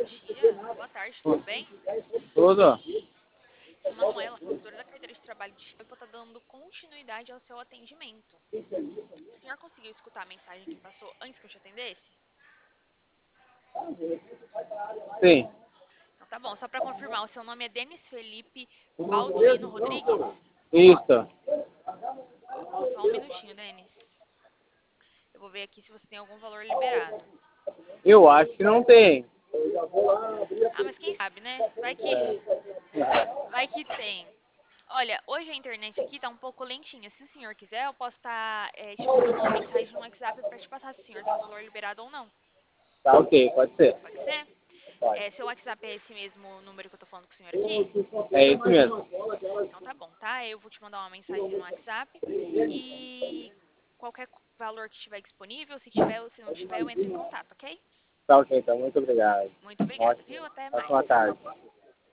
dia. Boa tarde, tudo bem? Tudo? Sou Manuela, consultora da carteira de trabalho de Chico, para estar dando continuidade ao seu atendimento. O senhor conseguiu escutar a mensagem que passou antes que eu te atendesse? Sim. Então tá bom, só para confirmar, o seu nome é Denis Felipe Baldino Rodrigues? Isso. Só um minutinho, Denis. Eu vou ver aqui se você tem algum valor liberado. Eu acho que não tem. Ah, mas quem sabe, né? Vai que tem. Olha, hoje a internet aqui tá um pouco lentinha. Se o senhor quiser, eu posso estar te mandando uma mensagem no WhatsApp para te passar se o senhor tem um valor liberado ou não. Tá ok, pode ser. Pode ser? Pode. Seu WhatsApp é esse mesmo número que eu tô falando com o senhor aqui? É isso mesmo. Então tá bom, tá? Eu vou te mandar uma mensagem no WhatsApp e qualquer valor que estiver disponível, se tiver ou se não tiver, eu entro em contato, ok? Tá ok, então. Muito obrigado. Muito obrigada, viu? Até mais. Ótima tarde.